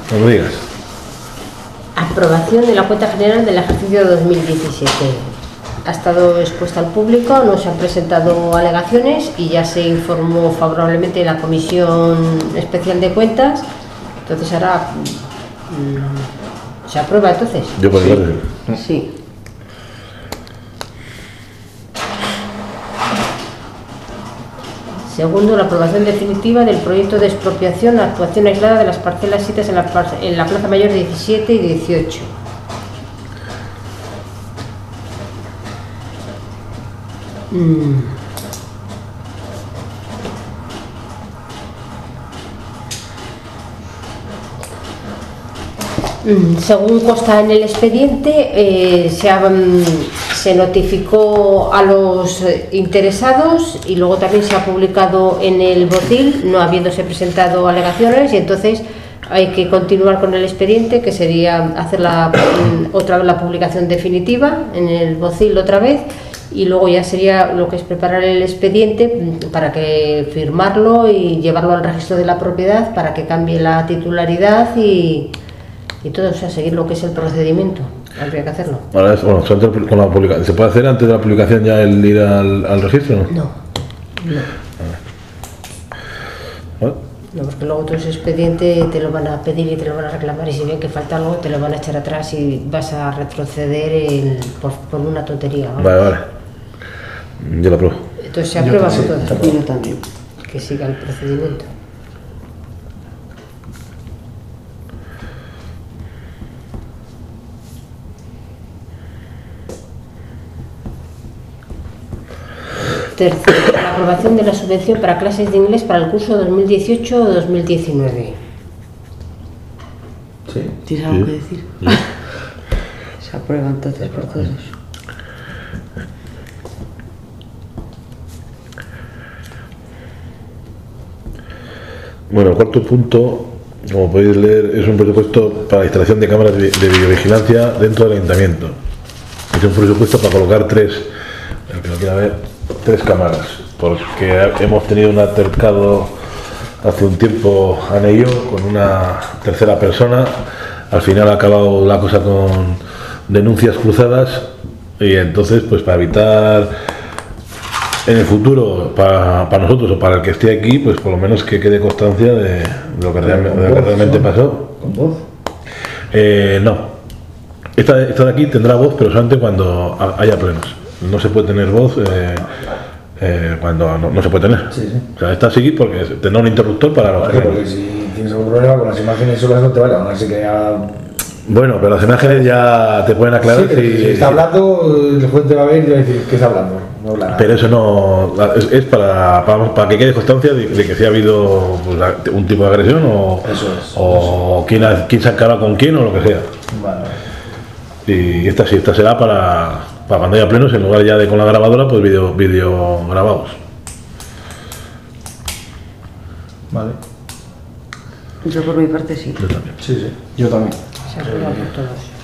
No me digas. Aprobación de la cuenta general del ejercicio 2017. Ha estado expuesta al público, no se han presentado alegaciones y ya se informó favorablemente la Comisión Especial de Cuentas. Entonces ahora se aprueba entonces. Yo por el Sí. Sí. Segundo, la aprobación definitiva del proyecto de expropiación, actuación aislada de las parcelas sitas en la Plaza Mayor 17 y 18. Según consta en el expediente, se notificó a los interesados y luego también se ha publicado en el botil, no habiéndose presentado alegaciones, y entonces hay que continuar con el expediente, que sería hacer otra vez la publicación definitiva en el botil otra vez, y luego ya sería lo que es preparar el expediente para que firmarlo y llevarlo al registro de la propiedad para que cambie la titularidad y todo, o sea, seguir lo que es el procedimiento. Habría que hacerlo. Ahora con la publicación. ¿Se puede hacer antes de la publicación ya el ir al registro? No. No, porque luego todo ese expediente te lo van a pedir y te lo van a reclamar, y si ven que falta algo te lo van a echar atrás y vas a retroceder por una tontería, ¿no? Vale. Yo lo apruebo. Entonces se aprueba con todo. Yo también. Que siga el procedimiento. Tercero, la aprobación de la subvención para clases de inglés para el curso 2018-2019. Sí. ¿Tienes algo que decir? Sí. Se aprueba entonces por todos. Bueno, el cuarto punto, como podéis leer, es un presupuesto para la instalación de cámaras de videovigilancia dentro del ayuntamiento. Es un presupuesto para colocar el que no quiera ver, 3 cámaras, porque hemos tenido un altercado hace un tiempo en ello con una tercera persona. Al final ha acabado la cosa con denuncias cruzadas, y entonces, pues para evitar en el futuro, para nosotros o para el que esté aquí, pues por lo menos que quede constancia de lo que realmente pasó. ¿Con voz? No. Esta de aquí tendrá voz, pero solamente cuando haya plenos. No se puede tener voz cuando no se puede tener. Sí. O sea, esta sí, porque tendrá un interruptor para los plenos. Porque si tienes algún problema con las imágenes solas no te vale, aún así que ya... Bueno, pero las imágenes ya te pueden aclarar. Sí, si está hablando, el juez te va a ver y te va a decir que está hablando. No habla nada. Pero eso no es para que quede constancia de que si ha habido pues, un tipo de agresión o quién se ha encarado con quién o lo que sea. Vale. Y esta será para cuando haya plenos, en lugar ya de con la grabadora, pues vídeo grabados. Vale. Yo por mi parte sí. Yo también. Sí. Yo también. Se aprueba por todos.